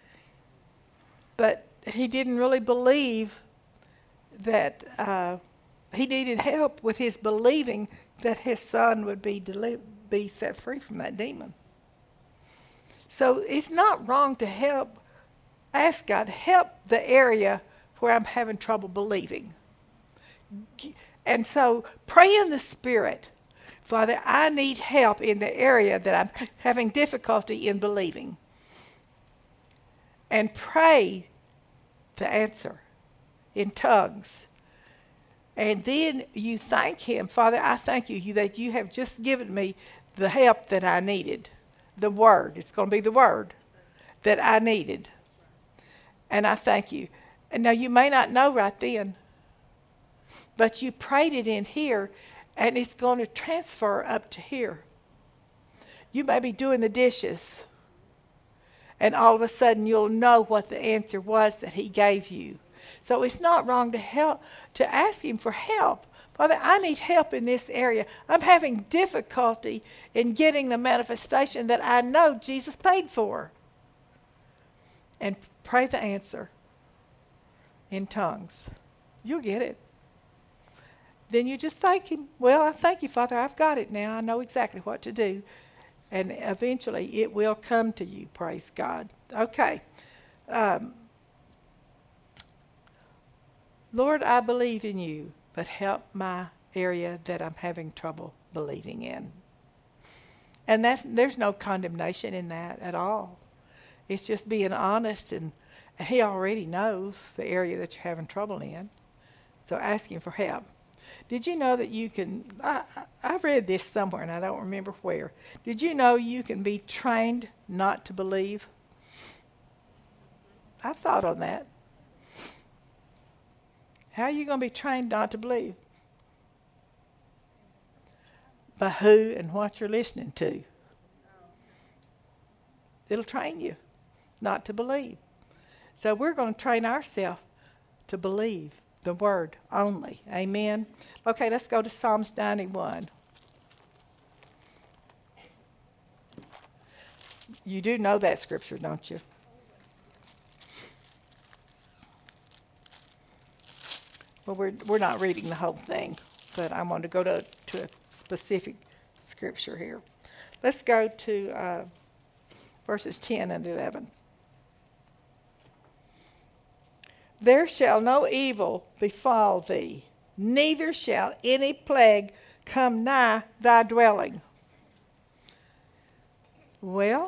But he didn't really believe that uh, he needed help with his believing that his son would be deli- be set free from that demon. So it's not wrong to help, ask God, help the area where I'm having trouble believing. And so pray in the Spirit, Father, I need help in the area that I'm having difficulty in believing. And pray the answer in tongues. And then you thank him. Father, I thank you that you have just given me the help that I needed. The word. It's going to be the word that I needed. And I thank you. And now you may not know right then, but you prayed it in here, and it's going to transfer up to here. You may be doing the dishes, and all of a sudden you'll know what the answer was that he gave you. So it's not wrong to help, to ask him for help. Father, I need help in this area. I'm having difficulty in getting the manifestation that I know Jesus paid for. And pray the answer in tongues. You'll get it. Then you just thank him. Well, I thank you, Father. I've got it now. I know exactly what to do. And eventually it will come to you. Praise God. Okay. Um, Lord, I believe in you, but help my area that I'm having trouble believing in. And that's there's no condemnation in that at all. It's just being honest, and, and he already knows the area that you're having trouble in. So ask him for help. Did you know that you can, I, I read this somewhere and I don't remember where. Did you know you can be trained not to believe? I've thought on that. How are you going to be trained not to believe? By who and what you're listening to. It'll train you not to believe. So we're going to train ourselves to believe the word only. Amen. Okay, let's go to Psalms ninety-one. You do know that scripture, don't you? Well, we're we're not reading the whole thing, but I want to go to, to a specific scripture here. Let's go to uh, verses ten and eleven. There shall no evil befall thee, neither shall any plague come nigh thy dwelling. Well,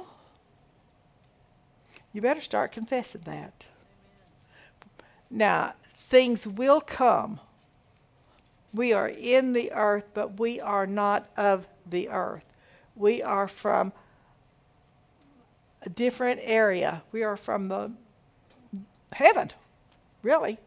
you better start confessing that. Now, things will come. We are in the earth, but we are not of the earth. We are from a different area. We are from the heaven, really.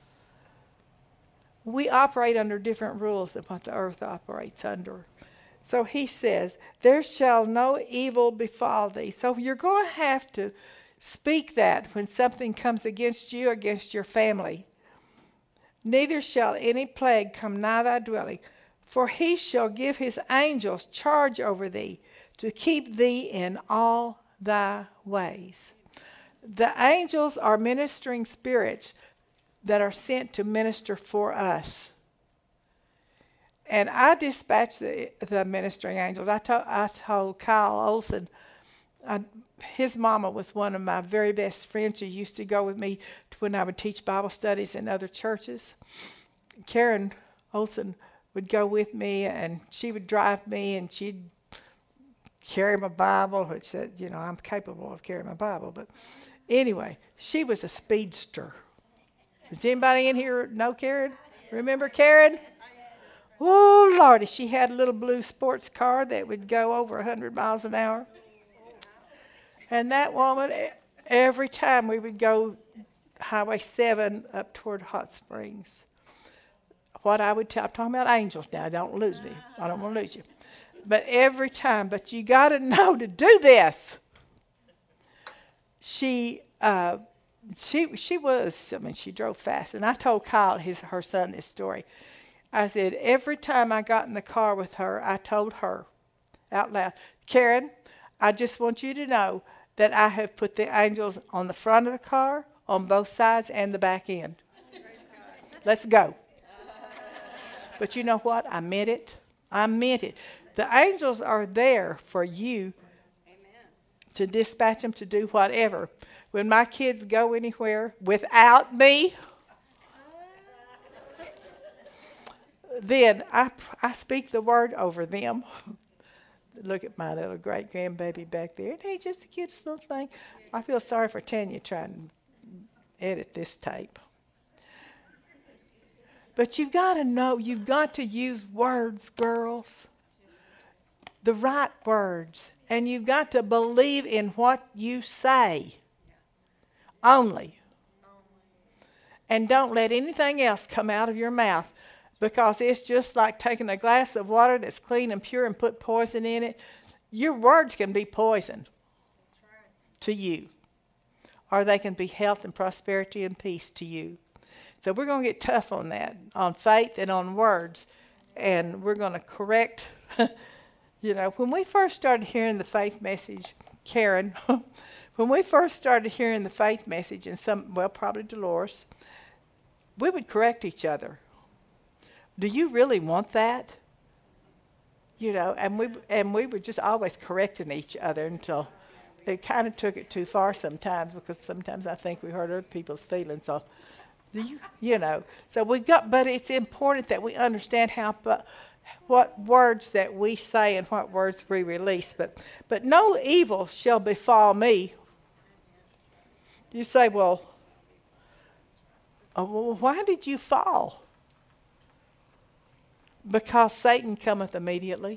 We operate under different rules than what the earth operates under. So he says, there shall no evil befall thee. So you're going to have to Speak that when something comes against you, against your family. Neither shall any plague come nigh thy dwelling, for he shall give his angels charge over thee, to keep thee in all thy ways. The angels are ministering spirits that are sent to minister for us. And I dispatched the, the ministering angels. I, to, I told Kyle Olson, I, his mama was one of my very best friends. She used to go with me to when I would teach Bible studies in other churches. Karen Olson would go with me, and she would drive me, and she'd carry my Bible, which said, you know, I'm capable of carrying my Bible. But anyway, she was a speedster. Does anybody in here know Karen? Remember Karen? Oh, Lordy, she had a little blue sports car that would go over one hundred miles an hour. And that woman, every time we would go Highway seven up toward Hot Springs, what I would tell, I'm talking about angels now, don't lose me. I don't want to lose you. But every time, but you got to know to do this. She, uh, she, she was, I mean, she drove fast. And I told Kyle, his, her son, this story. I said, every time I got in the car with her, I told her out loud, Karen, I just want you to know that I have put the angels on the front of the car, on both sides, and the back end. Let's go. But you know what? I meant it. I meant it. The angels are there for you. Amen. To dispatch them to do whatever. When my kids go anywhere without me, then I, I speak the word over them. Look at my little great grandbaby back there. Ain't he just the cutest little thing? I feel sorry for Tanya trying to edit this tape. But you've got to know, you've got to use words, girls. The right words. And you've got to believe in what you say. Only. And don't let anything else come out of your mouth. Because it's just like taking a glass of water that's clean and pure and put poison in it. Your words can be poison to you. Or they can be health and prosperity and peace to you. So we're going to get tough on that, on faith and on words. And we're going to correct. You know, when we first started hearing the faith message, Karen, when we first started hearing the faith message, and some, well, probably Dolores, we would correct each other. Do you really want that? You know, and we and we were just always correcting each other until it kind of took it too far sometimes, because sometimes I think we hurt other people's feelings. So, do you, you know, so we got, but it's important that we understand how, but what words that we say and what words we release. But but no evil shall befall me. You say, well, oh, well, why did you fall? Because Satan cometh immediately.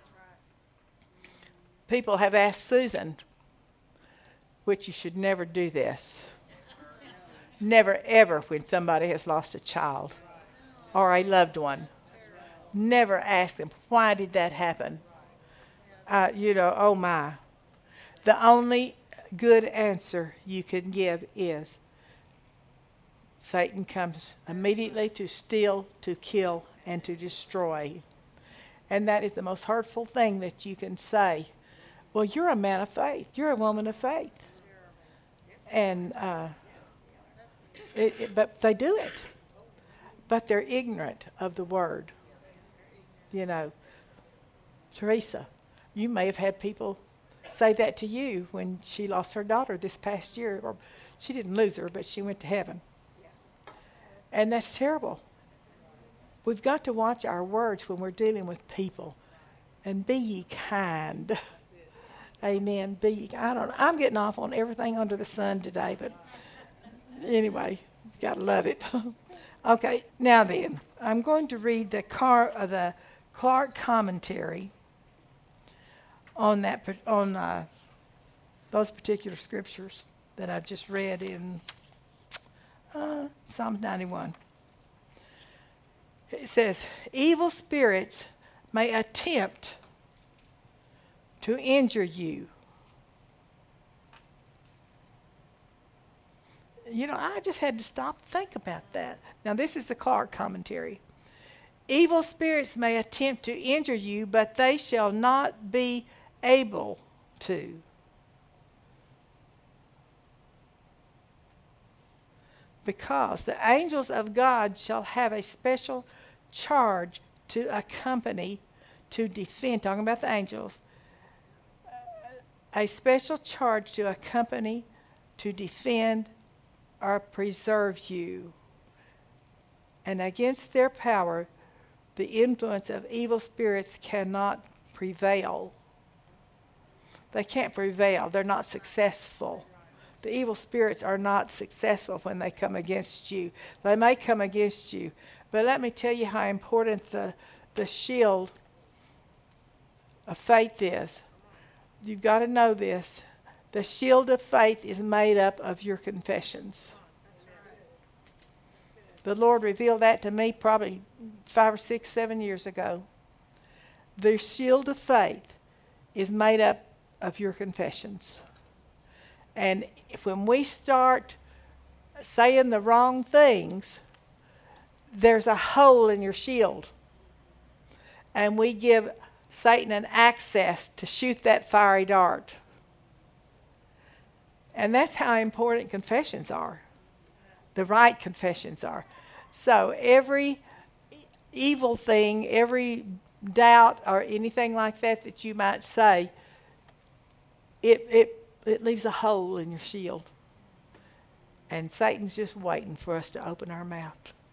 People have asked Susan, which you should never do this. Never, ever, when somebody has lost a child or a loved one. Never ask them, why did that happen? Uh, you know, oh my. The only good answer you can give is Satan comes immediately to steal, to kill, and to destroy. And that is the most hurtful thing that you can say. Well, you're a man of faith. You're a woman of faith. And uh, it, it, but they do it. But they're ignorant of the word. You know, Teresa, you may have had people say that to you when she lost her daughter this past year. Or she didn't lose her, but she went to heaven. And that's terrible. We've got to watch our words when we're dealing with people. And be ye kind. Amen. Be ye, I don't know. I'm getting off on everything under the sun today, but anyway, you got to love it. Okay, now then, I'm going to read the car, uh, the Clark commentary on that on uh, those particular scriptures that I've just read in uh, Psalm ninety-one. It says, evil spirits may attempt to injure you. You know, I just had to stop and think about that. Now, this is the Clark commentary. Evil spirits may attempt to injure you, but they shall not be able to. Because the angels of God shall have a special charge to accompany, to defend, talking about the angels, a special charge to accompany, to defend, or preserve you. And against their power, the influence of evil spirits cannot prevail. They can't prevail. They're not successful. The evil spirits are not successful when they come against you. They may come against you, but let me tell you how important the, the shield of faith is. You've got to know this. The shield of faith is made up of your confessions. The Lord revealed that to me probably five or six, seven years ago. The shield of faith is made up of your confessions. And if, when we start saying the wrong things, there's a hole in your shield. And we give Satan an access to shoot that fiery dart. And that's how important confessions are. The right confessions are. So every evil thing, every doubt or anything like that that you might say, it, it, it leaves a hole in your shield. And Satan's just waiting for us to open our mouth.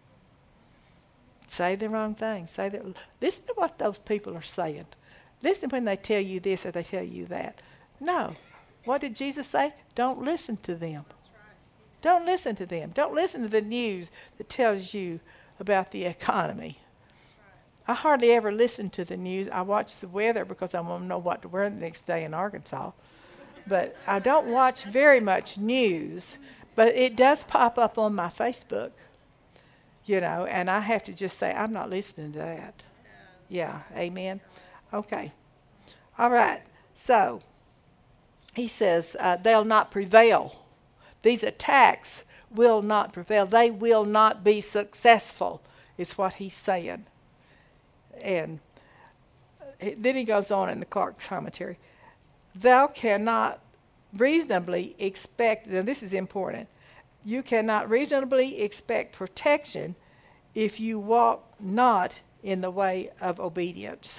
Say the wrong thing. Say that. Listen to what those people are saying. Listen when they tell you this or they tell you that. No. What did Jesus say? Don't listen to them. Don't listen to them. Don't listen to the news that tells you about the economy. I hardly ever listen to the news. I watch the weather because I want to know what to wear the next day in Arkansas. But I don't watch very much news. But it does pop up on my Facebook, you know, and I have to just say, I'm not listening to that. Yeah, amen. Okay. All right. So he says uh, they'll not prevail. These attacks will not prevail. They will not be successful, is what he's saying. And then he goes on in the Clark's commentary. Thou cannot reasonably expect, now this is important, you cannot reasonably expect protection if you walk not in the way of obedience.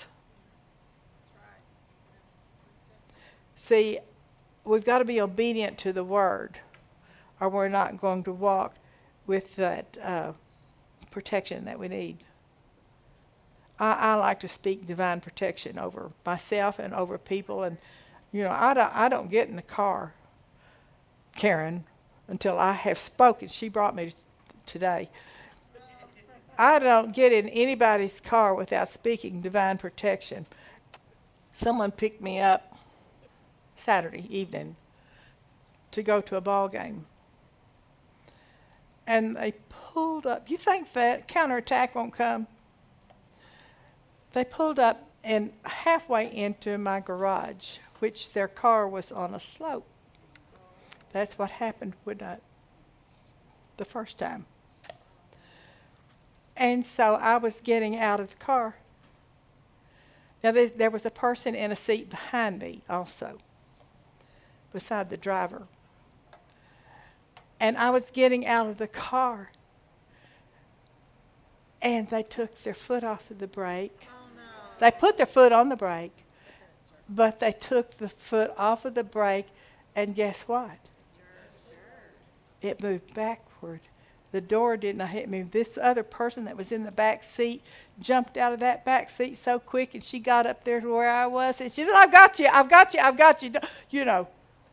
See, we've got to be obedient to the word, or we're not going to walk with that uh, protection that we need. I, I like to speak divine protection over myself and over people. And, you know, I don't, I don't get in the car, Karen, until I have spoken. She brought me today. I don't get in anybody's car without speaking divine protection. Someone picked me up Saturday evening to go to a ball game. And they pulled up. You think that counterattack won't come? They pulled up and halfway into my garage, which their car was on a slope. That's what happened when I, the first time. And so I was getting out of the car. Now there, there was a person in a seat behind me also, beside the driver. And I was getting out of the car. And they took their foot off of the brake. Oh, no. They put their foot on the brake, but they took the foot off of the brake, and guess what? It moved backward. The door did not hit me. This other person that was in the back seat jumped out of that back seat so quick, and she got up there to where I was, and she said, I've got you, I've got you, I've got you. You know.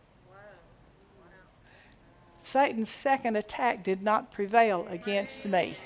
Satan's second attack did not prevail against me.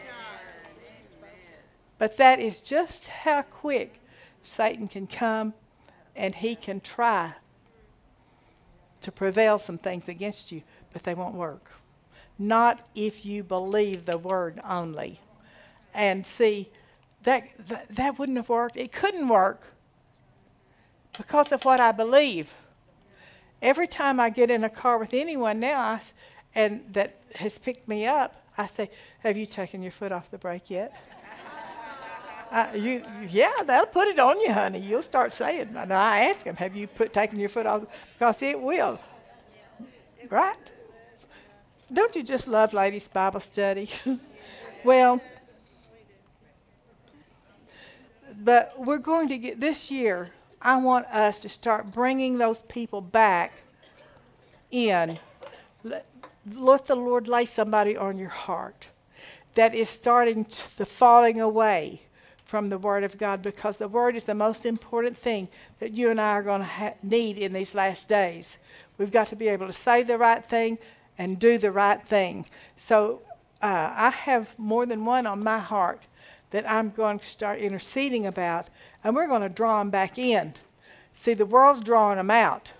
But that is just how quick Satan can come, and he can try to prevail some things against you, but they won't work. Not if you believe the word only. And see, that, that, that wouldn't have worked. It couldn't work because of what I believe. Every time I get in a car with anyone now, I, and that has picked me up, I say, have you taken your foot off the brake yet? uh, you, yeah, they'll put it on you, honey. You'll start saying, and I ask them, have you put taken your foot off? Because it will. Right? Don't you just love ladies' Bible study? Well, but we're going to get, this year, I want us to start bringing those people back in. Let, let the Lord lay somebody on your heart that is starting to, the falling away from the Word of God, because the Word is the most important thing that you and I are going to ha- need in these last days. We've got to be able to say the right thing and do the right thing. So uh, I have more than one on my heart that I'm going to start interceding about, and we're going to draw them back in. See, the world's drawing them out.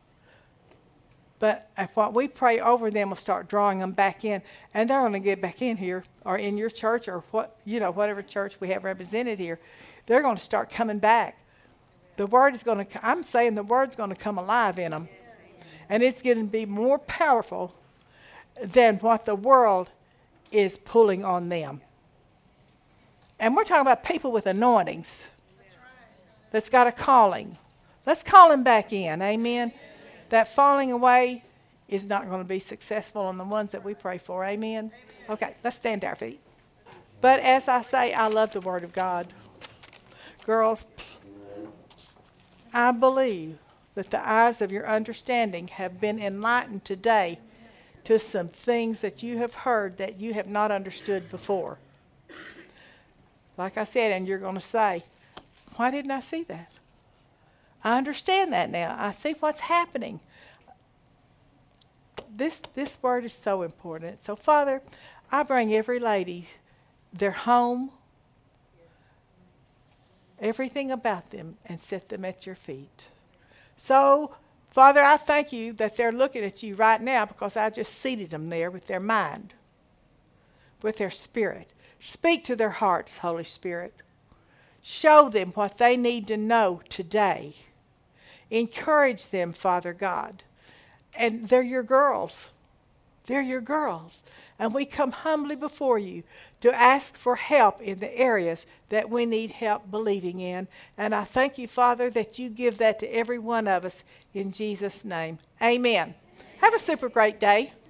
But if what we pray over them will start drawing them back in, and they're going to get back in here, or in your church, or what, you know, whatever church we have represented here, they're going to start coming back. The Word is going to, I'm saying the Word's going to come alive in them. And it's going to be more powerful than what the world is pulling on them. And we're talking about people with anointings that's got a calling. Let's call them back in, amen? That falling away is not going to be successful on the ones that we pray for, amen? Okay, let's stand to our feet. But as I say, I love the Word of God. Girls, I believe that the eyes of your understanding have been enlightened today to some things that you have heard that you have not understood before. Like I said, and you're going to say, why didn't I see that? I understand that now. I see what's happening. This, this word is so important. So, Father, I bring every lady, their home, everything about them, and set them at your feet. So, Father, I thank you that they're looking at you right now, because I just seated them there with their mind, with their spirit. Speak to their hearts, Holy Spirit. Show them what they need to know today. Encourage them, Father God. And they're your girls. They're your girls. And we come humbly before you to ask for help in the areas that we need help believing in. And I thank you, Father, that you give that to every one of us in Jesus' name. Amen. Have a super great day.